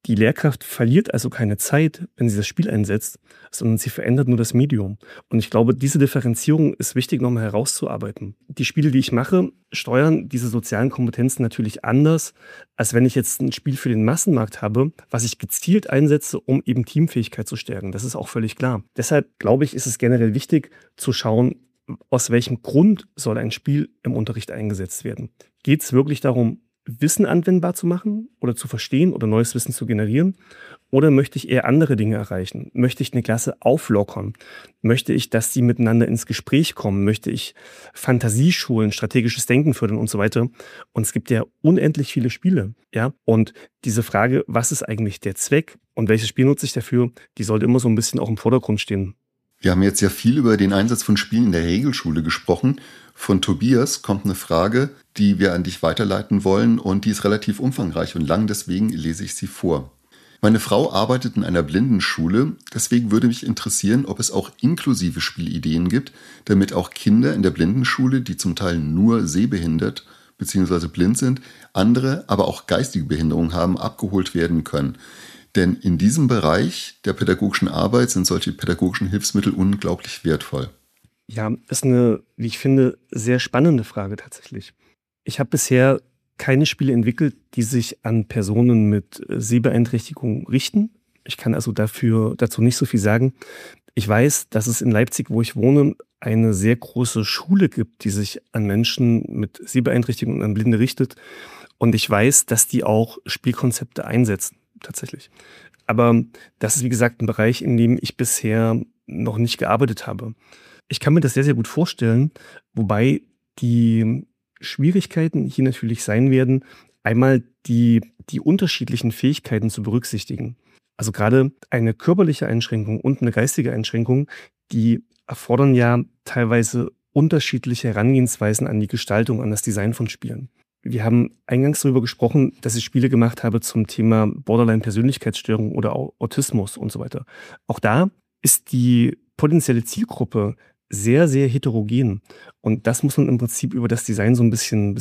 Die Lehrkraft verliert also keine Zeit, wenn sie das Spiel einsetzt, sondern sie verändert nur das Medium. Und ich glaube, diese Differenzierung ist wichtig, nochmal herauszuarbeiten. Die Spiele, die ich mache, steuern diese sozialen Kompetenzen natürlich anders, als wenn ich jetzt ein Spiel für den Massenmarkt habe, was ich gezielt einsetze, um eben Teamfähigkeit zu stärken. Das ist auch völlig klar. Deshalb glaube ich, ist es generell wichtig zu schauen, aus welchem Grund soll ein Spiel im Unterricht eingesetzt werden. Geht es wirklich darum, Wissen anwendbar zu machen oder zu verstehen oder neues Wissen zu generieren? Oder möchte ich eher andere Dinge erreichen? Möchte ich eine Klasse auflockern? Möchte ich, dass die miteinander ins Gespräch kommen? Möchte ich Fantasie schulen, strategisches Denken fördern und so weiter? Und es gibt ja unendlich viele Spiele. Ja? Und diese Frage, was ist eigentlich der Zweck und welches Spiel nutze ich dafür, die sollte immer so ein bisschen auch im Vordergrund stehen. Wir haben jetzt ja viel über den Einsatz von Spielen in der Regelschule gesprochen. Von Tobias kommt eine Frage, die wir an dich weiterleiten wollen und die ist relativ umfangreich und lang, deswegen lese ich sie vor. Meine Frau arbeitet in einer Blindenschule, deswegen würde mich interessieren, ob es auch inklusive Spielideen gibt, damit auch Kinder in der Blindenschule, die zum Teil nur sehbehindert bzw. blind sind, andere, aber auch geistige Behinderungen haben, abgeholt werden können. Denn in diesem Bereich der pädagogischen Arbeit sind solche pädagogischen Hilfsmittel unglaublich wertvoll. Ja, ist eine, wie ich finde, sehr spannende Frage tatsächlich. Ich habe bisher keine Spiele entwickelt, die sich an Personen mit Sehbeeinträchtigung richten. Ich kann also dazu nicht so viel sagen. Ich weiß, dass es in Leipzig, wo ich wohne, eine sehr große Schule gibt, die sich an Menschen mit Sehbeeinträchtigung und an Blinde richtet. Und ich weiß, dass die auch Spielkonzepte einsetzen. Tatsächlich. Aber das ist, wie gesagt, ein Bereich, in dem ich bisher noch nicht gearbeitet habe. Ich kann mir das sehr, sehr gut vorstellen, wobei die Schwierigkeiten hier natürlich sein werden, einmal die unterschiedlichen Fähigkeiten zu berücksichtigen. Also gerade eine körperliche Einschränkung und eine geistige Einschränkung, die erfordern ja teilweise unterschiedliche Herangehensweisen an die Gestaltung, an das Design von Spielen. Wir haben eingangs darüber gesprochen, dass ich Spiele gemacht habe zum Thema Borderline-Persönlichkeitsstörung oder Autismus und so weiter. Auch da ist die potenzielle Zielgruppe sehr, sehr heterogen. Und das muss man im Prinzip über das Design so ein bisschen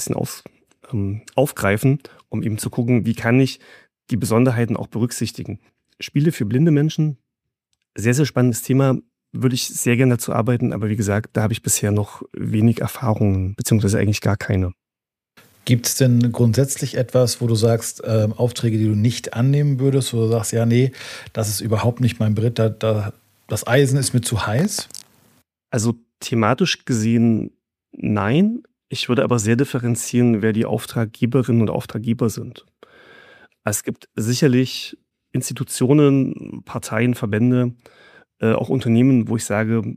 aufgreifen, um eben zu gucken, wie kann ich die Besonderheiten auch berücksichtigen. Spiele für blinde Menschen, sehr, sehr spannendes Thema, würde ich sehr gerne dazu arbeiten. Aber wie gesagt, da habe ich bisher noch wenig Erfahrungen, beziehungsweise eigentlich gar keine. Gibt es denn grundsätzlich etwas, wo du sagst, Aufträge, die du nicht annehmen würdest, wo du sagst, ja, nee, das ist überhaupt nicht mein Brett, das Eisen ist mir zu heiß? Also thematisch gesehen nein. Ich würde aber sehr differenzieren, wer die Auftraggeberinnen und Auftraggeber sind. Es gibt sicherlich Institutionen, Parteien, Verbände, auch Unternehmen, wo ich sage,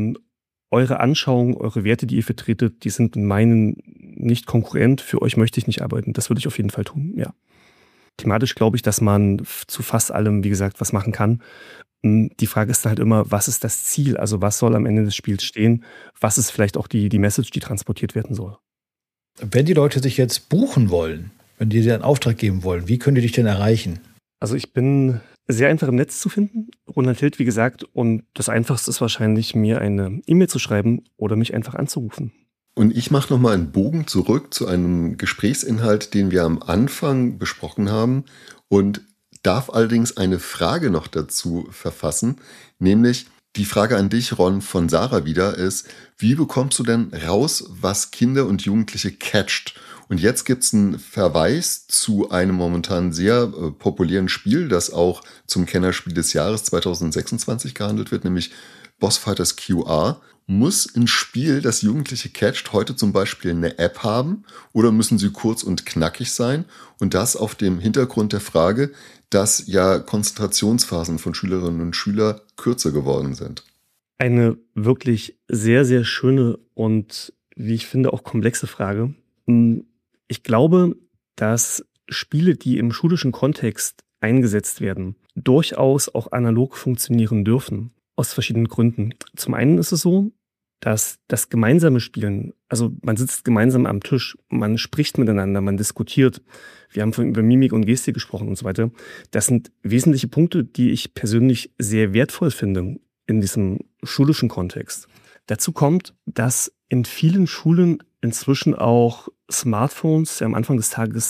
eure Anschauungen, eure Werte, die ihr vertretet, die sind in meinen nicht konkurrent. Für euch möchte ich nicht arbeiten. Das würde ich auf jeden Fall tun, ja. Thematisch glaube ich, dass man zu fast allem, wie gesagt, was machen kann. Die Frage ist halt immer, was ist das Ziel? Also was soll am Ende des Spiels stehen? Was ist vielleicht auch die Message, die transportiert werden soll? Wenn die Leute sich jetzt buchen wollen, wenn die dir einen Auftrag geben wollen, wie können die dich denn erreichen? Also ich bin sehr einfach im Netz zu finden, Ronald Hild, wie gesagt, und das Einfachste ist wahrscheinlich, mir eine E-Mail zu schreiben oder mich einfach anzurufen. Und ich mache nochmal einen Bogen zurück zu einem Gesprächsinhalt, den wir am Anfang besprochen haben und darf allerdings eine Frage noch dazu verfassen, nämlich die Frage an dich, Ron, von Sarah wieder ist, wie bekommst du denn raus, was Kinder und Jugendliche catcht? Und jetzt gibt es einen Verweis zu einem momentan sehr populären Spiel, das auch zum Kennerspiel des Jahres 2026 gehandelt wird, nämlich Boss Fighters QR. Muss ein Spiel, das Jugendliche catcht, heute zum Beispiel eine App haben oder müssen sie kurz und knackig sein? Und das auf dem Hintergrund der Frage, dass ja Konzentrationsphasen von Schülerinnen und Schülern kürzer geworden sind. Eine wirklich sehr, sehr schöne und, wie ich finde, auch komplexe Frage. Ich glaube, dass Spiele, die im schulischen Kontext eingesetzt werden, durchaus auch analog funktionieren dürfen. Aus verschiedenen Gründen. Zum einen ist es so, dass das gemeinsame Spielen, also man sitzt gemeinsam am Tisch, man spricht miteinander, man diskutiert. Wir haben vorhin über Mimik und Gestik gesprochen und so weiter. Das sind wesentliche Punkte, die ich persönlich sehr wertvoll finde in diesem schulischen Kontext. Dazu kommt, dass in vielen Schulen inzwischen auch Smartphones ja am Anfang des Tages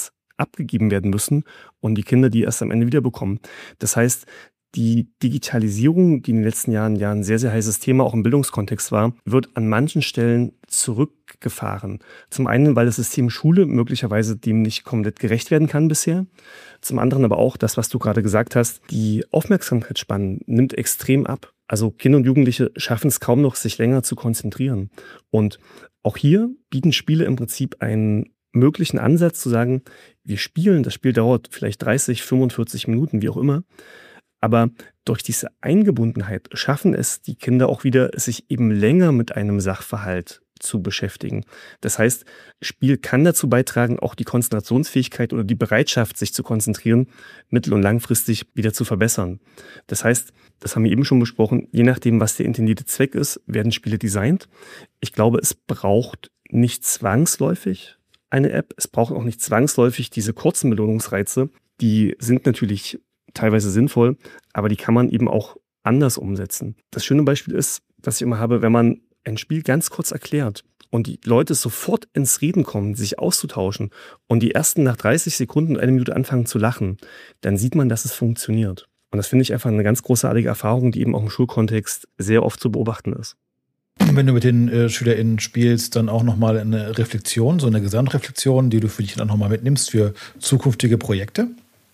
abgegeben werden müssen und die Kinder die erst am Ende wiederbekommen. Das heißt, die Digitalisierung, die in den letzten Jahren ja ein sehr, sehr heißes Thema auch im Bildungskontext war, wird an manchen Stellen zurückgefahren. Zum einen, weil das System Schule möglicherweise dem nicht komplett gerecht werden kann bisher. Zum anderen aber auch das, was du gerade gesagt hast, die Aufmerksamkeitsspanne nimmt extrem ab. Also Kinder und Jugendliche schaffen es kaum noch, sich länger zu konzentrieren. Und auch hier bieten Spiele im Prinzip einen möglichen Ansatz zu sagen, wir spielen, das Spiel dauert vielleicht 30, 45 Minuten, wie auch immer. Aber durch diese Eingebundenheit schaffen es die Kinder auch wieder, sich eben länger mit einem Sachverhalt zu beschäftigen. Das heißt, Spiel kann dazu beitragen, auch die Konzentrationsfähigkeit oder die Bereitschaft, sich zu konzentrieren, mittel- und langfristig wieder zu verbessern. Das heißt, das haben wir eben schon besprochen, je nachdem, was der intendierte Zweck ist, werden Spiele designt. Ich glaube, es braucht nicht zwangsläufig eine App. Es braucht auch nicht zwangsläufig diese kurzen Belohnungsreize. Die sind natürlich teilweise sinnvoll, aber die kann man eben auch anders umsetzen. Das schöne Beispiel ist, was ich immer habe, wenn man ein Spiel ganz kurz erklärt und die Leute sofort ins Reden kommen, sich auszutauschen und die ersten nach 30 Sekunden und 1 Minute anfangen zu lachen, dann sieht man, dass es funktioniert. Und das finde ich einfach eine ganz großartige Erfahrung, die eben auch im Schulkontext sehr oft zu beobachten ist. Wenn du mit den SchülerInnen spielst, dann auch nochmal eine Reflexion, so eine Gesamtreflexion, die du für dich dann nochmal mitnimmst für zukünftige Projekte?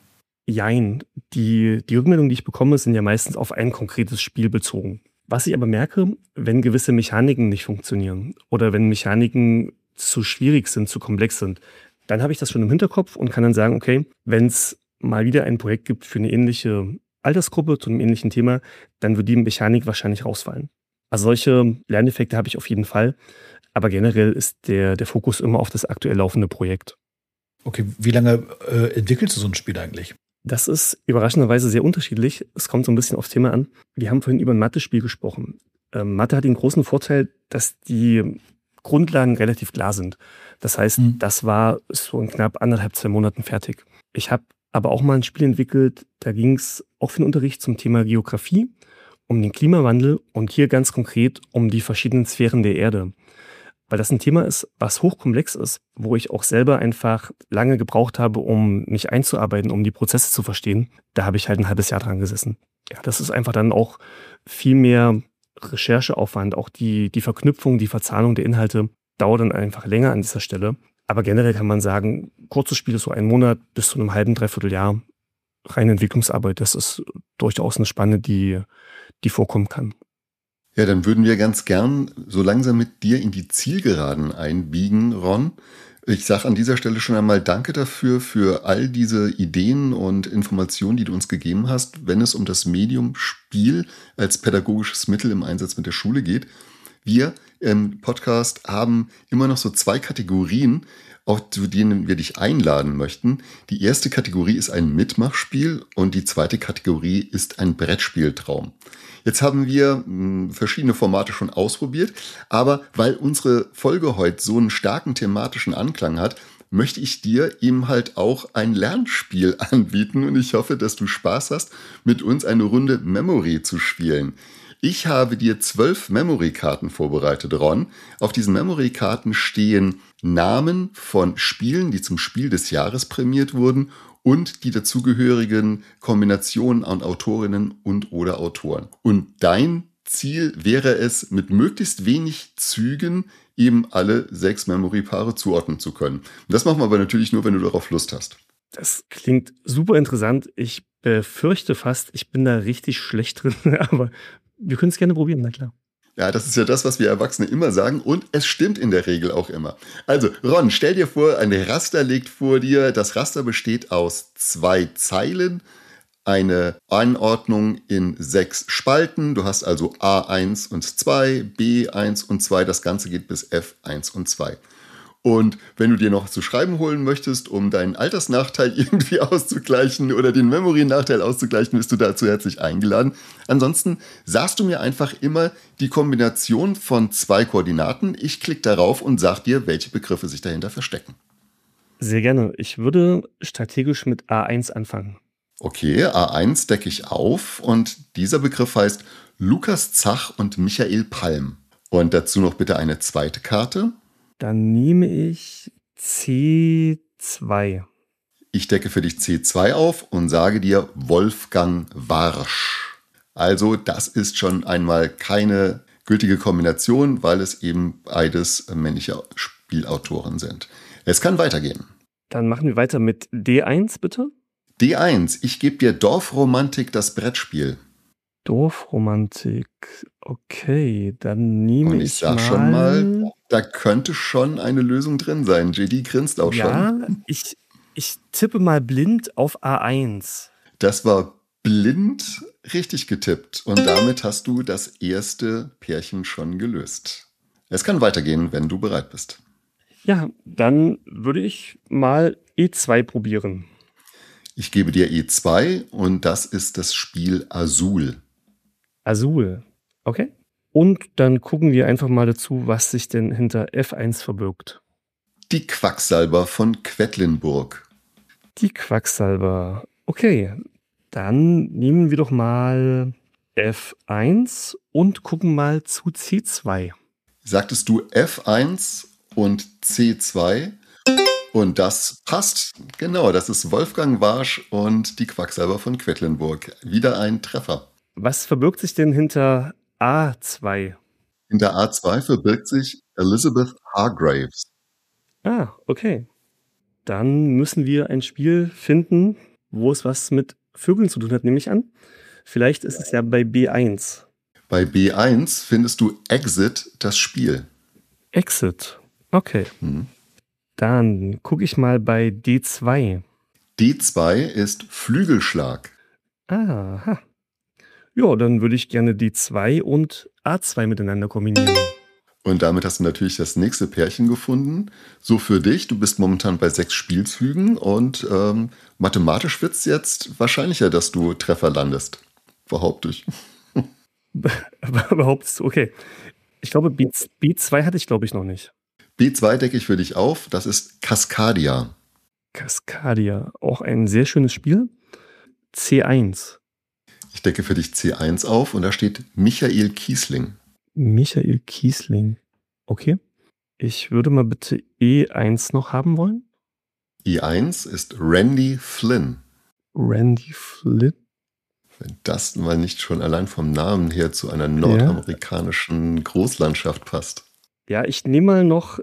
Jein. Die Rückmeldungen, die ich bekomme, sind ja meistens auf ein konkretes Spiel bezogen. Was ich aber merke, wenn gewisse Mechaniken nicht funktionieren oder wenn Mechaniken zu schwierig sind, zu komplex sind, dann habe ich das schon im Hinterkopf und kann dann sagen, okay, wenn es mal wieder ein Projekt gibt für eine ähnliche Altersgruppe zu einem ähnlichen Thema, dann wird die Mechanik wahrscheinlich rausfallen. Also solche Lerneffekte habe ich auf jeden Fall, aber generell ist der Fokus immer auf das aktuell laufende Projekt. Okay, wie lange entwickelst du so ein Spiel eigentlich? Das ist überraschenderweise sehr unterschiedlich. Es kommt so ein bisschen aufs Thema an. Wir haben vorhin über ein Mathe-Spiel gesprochen. Mathe hat den großen Vorteil, dass die Grundlagen relativ klar sind. Das heißt, das war so in knapp 1,5, 2 Monaten fertig. Ich habe aber auch mal ein Spiel entwickelt, da ging es auch für den Unterricht zum Thema Geografie, um den Klimawandel und hier ganz konkret um die verschiedenen Sphären der Erde. Weil das ein Thema ist, was hochkomplex ist, wo ich auch selber einfach lange gebraucht habe, um mich einzuarbeiten, um die Prozesse zu verstehen. Da habe ich halt ein halbes Jahr dran gesessen. Ja, das ist einfach dann auch viel mehr Rechercheaufwand. Auch die Verknüpfung, die Verzahnung der Inhalte dauert dann einfach länger an dieser Stelle. Aber generell kann man sagen, kurzes Spiel ist so 1 Monat bis zu einem halben, dreiviertel Jahr. Reine Entwicklungsarbeit, das ist durchaus eine Spanne, die vorkommen kann. Ja, dann würden wir ganz gern so langsam mit dir in die Zielgeraden einbiegen, Ron. Ich sage an dieser Stelle schon einmal Danke dafür, für all diese Ideen und Informationen, die du uns gegeben hast, wenn es um das Medium Spiel als pädagogisches Mittel im Einsatz mit der Schule geht. Wir im Podcast haben immer noch so 2 Kategorien, auch zu denen wir dich einladen möchten. Die erste Kategorie ist ein Mitmachspiel und die zweite Kategorie ist ein Brettspieltraum. Jetzt haben wir verschiedene Formate schon ausprobiert, aber weil unsere Folge heute so einen starken thematischen Anklang hat, möchte ich dir eben halt auch ein Lernspiel anbieten und ich hoffe, dass du Spaß hast, mit uns eine Runde Memory zu spielen. Ich habe dir 12 Memory-Karten vorbereitet, Ron. Auf diesen Memory-Karten stehen Namen von Spielen, die zum Spiel des Jahres prämiert wurden und die dazugehörigen Kombinationen an Autorinnen und oder Autoren. Und dein Ziel wäre es, mit möglichst wenig Zügen eben alle 6 Memory-Paare zuordnen zu können. Und das machen wir aber natürlich nur, wenn du darauf Lust hast. Das klingt super interessant. Ich befürchte fast, ich bin da richtig schlecht drin, aber wir können es gerne probieren, na klar. Ja, das ist ja das, was wir Erwachsene immer sagen und es stimmt in der Regel auch immer. Also, Ron, stell dir vor, ein Raster liegt vor dir. Das Raster besteht aus 2 Zeilen, eine Anordnung in 6 Spalten. Du hast also A1 und 2, B1 und 2. Das Ganze geht bis F1 und 2. Und wenn du dir noch zu schreiben holen möchtest, um deinen Altersnachteil irgendwie auszugleichen oder den Memory-Nachteil auszugleichen, bist du dazu herzlich eingeladen. Ansonsten sagst du mir einfach immer die Kombination von 2 Koordinaten. Ich klicke darauf und sag dir, welche Begriffe sich dahinter verstecken. Sehr gerne. Ich würde strategisch mit A1 anfangen. Okay, A1 decke ich auf und dieser Begriff heißt Lukas Zach und Michael Palm. Und dazu noch bitte eine zweite Karte. Dann nehme ich C2. Ich decke für dich C2 auf und sage dir Wolfgang Warsch. Also das ist schon einmal keine gültige Kombination, weil es eben beides männliche Spielautoren sind. Es kann weitergehen. Dann machen wir weiter mit D1, bitte. D1, ich gebe dir Dorfromantik, das Brettspiel. Dorfromantik. Okay, dann nehme Und ich sag schon mal, da könnte schon eine Lösung drin sein. JD grinst auch schon. Ja, ich tippe mal blind auf A1. Das war blind richtig getippt. Und damit hast du das erste Pärchen schon gelöst. Es kann weitergehen, wenn du bereit bist. Ja, dann würde ich mal E2 probieren. Ich gebe dir E2 und das ist das Spiel Azul. Azul. Okay. Und dann gucken wir einfach mal dazu, was sich denn hinter F1 verbirgt. Die Quacksalber von Quedlinburg. Die Quacksalber. Okay, dann nehmen wir doch mal F1 und gucken mal zu C2. Sagtest du F1 und C2? Und das passt. Genau, das ist Wolfgang Warsch und die Quacksalber von Quedlinburg. Wieder ein Treffer. Was verbirgt sich denn hinter A2? Hinter A2 verbirgt sich Elizabeth Hargraves. Ah, okay. Dann müssen wir ein Spiel finden, wo es was mit Vögeln zu tun hat, nehme ich an. Vielleicht ist es ja bei B1. Bei B1 findest du Exit, das Spiel. Exit. Okay. Dann gucke ich mal bei D2. D2 ist Flügelschlag. Aha. Ja, dann würde ich gerne D2 und A2 miteinander kombinieren. Und damit hast du natürlich das nächste Pärchen gefunden. So für dich, du bist momentan bei 6 Spielzügen und mathematisch wird es jetzt wahrscheinlicher, dass du Treffer landest. Behaupte ich. Behauptest du, okay. Ich glaube, B2 hatte ich, glaube ich, noch nicht. B2 decke ich für dich auf, das ist Cascadia. Cascadia, auch ein sehr schönes Spiel. C1. Ich decke für dich C1 auf und da steht Michael Kiesling. Michael Kiesling. Okay. Ich würde mal bitte E1 noch haben wollen. E1 ist Randy Flynn. Randy Flynn. Wenn das mal nicht schon allein vom Namen her zu einer nordamerikanischen Großlandschaft passt. Ja, ich nehme mal noch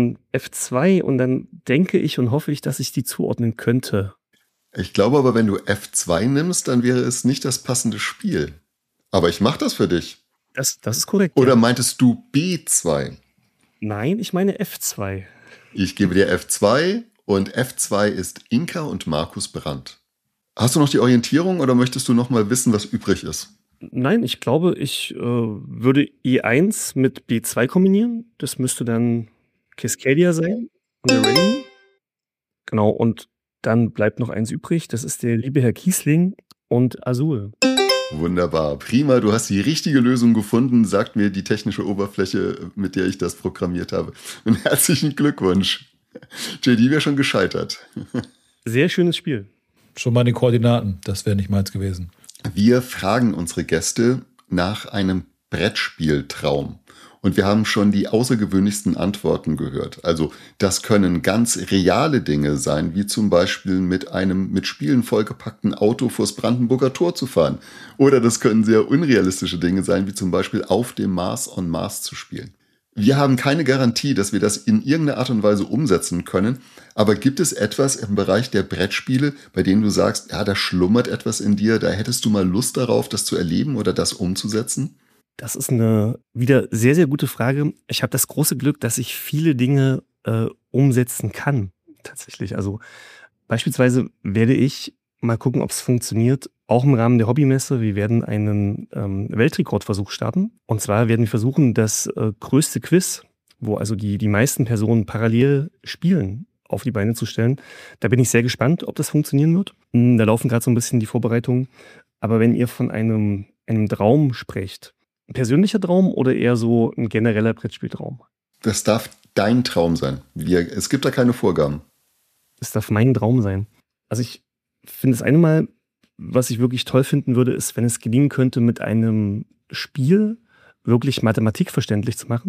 F2 und dann denke ich und hoffe ich, dass ich die zuordnen könnte. Ich glaube aber, wenn du F2 nimmst, dann wäre es nicht das passende Spiel. Aber ich mache das für dich. Das ist korrekt. Oder ja. meintest du B2? Nein, ich meine F2. Ich gebe dir F2 und F2 ist Inka und Markus Brandt. Hast du noch die Orientierung oder möchtest du noch mal wissen, was übrig ist? Nein, ich glaube, ich würde E1 mit B2 kombinieren. Das müsste dann Cascadia sein. Und der Randy. Genau, und dann bleibt noch eins übrig. Das ist der liebe Herr Kiesling und Azul. Wunderbar, prima, du hast die richtige Lösung gefunden, sagt mir die technische Oberfläche, mit der ich das programmiert habe. Und herzlichen Glückwunsch. JD wäre schon gescheitert. Sehr schönes Spiel. Schon mal die Koordinaten, das wäre nicht meins gewesen. Wir fragen unsere Gäste nach einem Brettspieltraum. Und wir haben schon die außergewöhnlichsten Antworten gehört. Also das können ganz reale Dinge sein, wie zum Beispiel mit einem mit Spielen vollgepackten Auto vors Brandenburger Tor zu fahren. Oder das können sehr unrealistische Dinge sein, wie zum Beispiel auf dem Mars on Mars zu spielen. Wir haben keine Garantie, dass wir das in irgendeiner Art und Weise umsetzen können. Aber gibt es etwas im Bereich der Brettspiele, bei denen du sagst, ja, da schlummert etwas in dir, da hättest du mal Lust darauf, das zu erleben oder das umzusetzen? Das ist eine wieder sehr, sehr gute Frage. Ich habe das große Glück, dass ich viele Dinge umsetzen kann, tatsächlich. Also beispielsweise werde ich mal gucken, ob es funktioniert, auch im Rahmen der Hobbymesse. Wir werden einen Weltrekordversuch starten. Und zwar werden wir versuchen, das größte Quiz, wo also die meisten Personen parallel spielen, auf die Beine zu stellen. Da bin ich sehr gespannt, ob das funktionieren wird. Da laufen gerade so ein bisschen die Vorbereitungen. Aber wenn ihr von einem Traum sprecht, ein persönlicher Traum oder eher so ein genereller Brettspieltraum? Das darf dein Traum sein. Es gibt da keine Vorgaben. Es darf mein Traum sein. Also ich finde, das eine Mal, was ich wirklich toll finden würde, ist, wenn es gelingen könnte, mit einem Spiel wirklich Mathematik verständlich zu machen.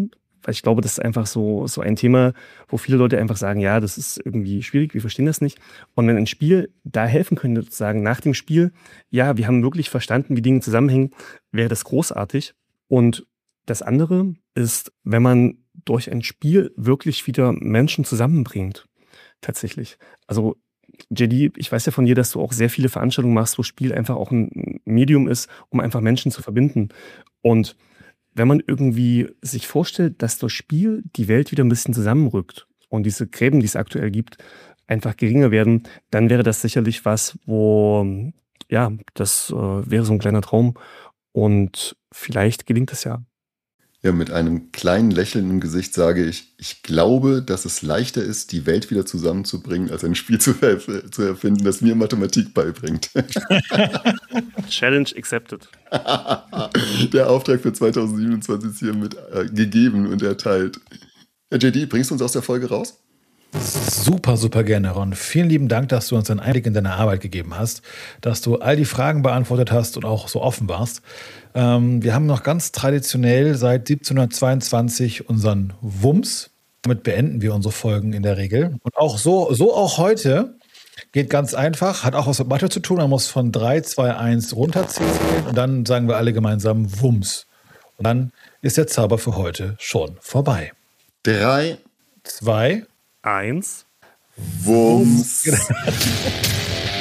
Weil ich glaube, das ist einfach so ein Thema, wo viele Leute einfach sagen, ja, das ist irgendwie schwierig, wir verstehen das nicht. Und wenn ein Spiel da helfen könnte, sozusagen nach dem Spiel, ja, wir haben wirklich verstanden, wie Dinge zusammenhängen, wäre das großartig. Und das andere ist, wenn man durch ein Spiel wirklich wieder Menschen zusammenbringt. Tatsächlich. Also JD, ich weiß ja von dir, dass du auch sehr viele Veranstaltungen machst, wo Spiel einfach auch ein Medium ist, um einfach Menschen zu verbinden. Und wenn man irgendwie sich vorstellt, dass durch Spiel die Welt wieder ein bisschen zusammenrückt und diese Gräben, die es aktuell gibt, einfach geringer werden, dann wäre das sicherlich was, wo, ja, das wäre so ein kleiner Traum. Und vielleicht gelingt es ja. Ja, mit einem kleinen Lächeln im Gesicht sage ich glaube, dass es leichter ist, die Welt wieder zusammenzubringen, als ein Spiel zu erfinden, das mir Mathematik beibringt. Challenge accepted. Der Auftrag für 2027 ist hiermit gegeben und erteilt. JD, bringst du uns aus der Folge raus? Super, super gerne, Ron. Vielen lieben Dank, dass du uns einen Einblick in deine Arbeit gegeben hast, dass du all die Fragen beantwortet hast und auch so offen warst. Wir haben noch ganz traditionell seit 1722 unseren Wumms. Damit beenden wir unsere Folgen in der Regel. Und auch so auch heute. Geht ganz einfach, hat auch was mit Mathe zu tun. Man muss von 3, 2, 1 runterzählen und dann sagen wir alle gemeinsam Wumms. Und dann ist der Zauber für heute schon vorbei. 3, 2, 1. Wumms.